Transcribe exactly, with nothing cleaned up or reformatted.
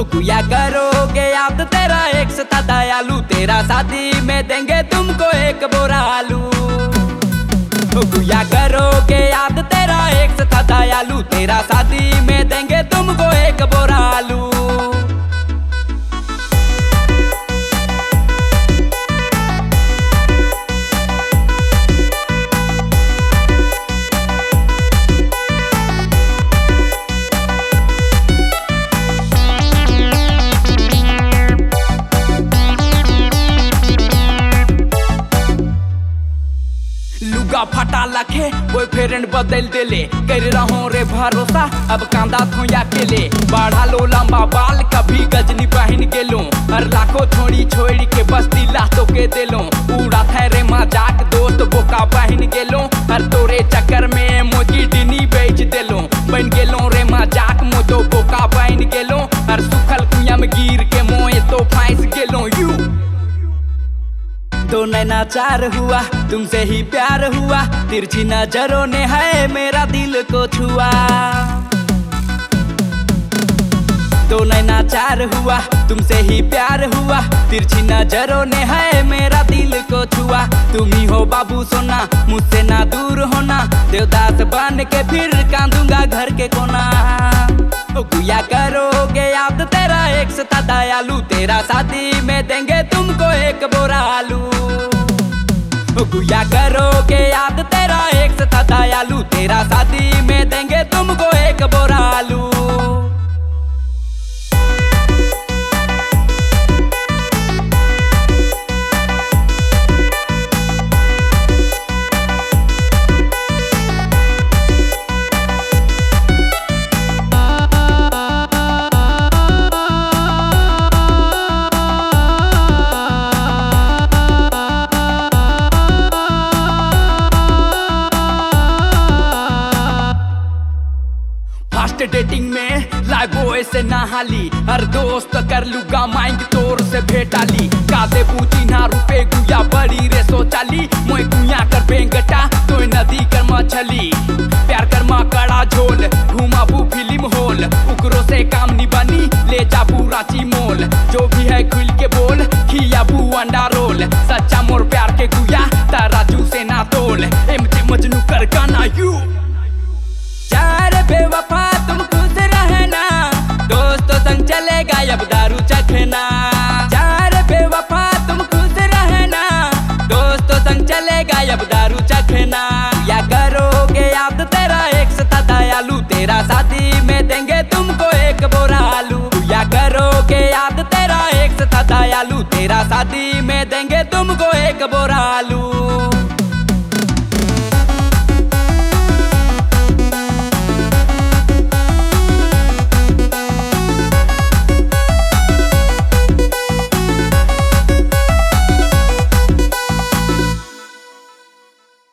तो कुया करोगे याद तेरा एक था दयालु, तेरा शादी में देंगे तुमको एक बोरा आलू। तो कुया करोगे याद तेरा एक था दयालु, तेरा शादी में देंगे तुमको एक बोरा आलू। लुगा फटा लखे बॉयफ्रेंड बदल देले, कर रहो रे भरोसा अब कांदा थोया केले। बढ़ा लो लंबा बाल कभी गजनी पहन गेलो, हर लाखों छोड़ी छोड़ी के बस दिला तो के देलो। उड़ा था रे मजाक दोस्त बोका पहन गेलो, हर तोरे चक्कर में मोची डिनी बेच देलो। बन गेलो रे मजाक मो तो बोका पहन गेलो, हर सुखल कुया में गिर के मोए तो फंस गेलो। यू तो नैना चार हुआ तुमसे ही प्यार हुआ, तिरछी नजरों ने है मेरा दिल को छुआ। तो नैना चार हुआ तुमसे ही प्यार हुआ, तिरछी नजरों ने है मेरा दिल को छुआ। तुम ही हो बाबू सोना मुझसे ना दूर होना, देवदास बन के फिर कांदूंगा घर के कोना। कुया करोगे याद तेरा एक था दयालु, तेरा शादी में देंगे तुमको एक बोरा आलू। कुया करोगे याद तेरा एक था दयालु, तेरा शादी में देंगे तुमको एक बोरा आलू। फास्ट डेटिंग में लाइव बॉय से नहाली, हर दोस्त कर लूगा माइंड तोर से भेटाली। कादे पूछी ना रुपए गुया बड़ी रे सोचाली, मोए गुया कर बेंगटा तो नदी कर मछली। प्यार कर माँ कड़ा झोल घुमा बू फिल्म होल, उकरो से काम नहीं बनी ले जा पूरा मोल। जो भी है खुल के बोल खिया बू अंडा रोल, सच्चा मोर प्यार के गुया तराजू से ना तोल। एम जे मजनू कर गाना यू चार बेवफा तुम खुश रहना, दोस्तों संग चलेगा अब दारू चखना। चार बेवफा तुम खुश रहना, दोस्तों संग चलेगा अब दारू चखना।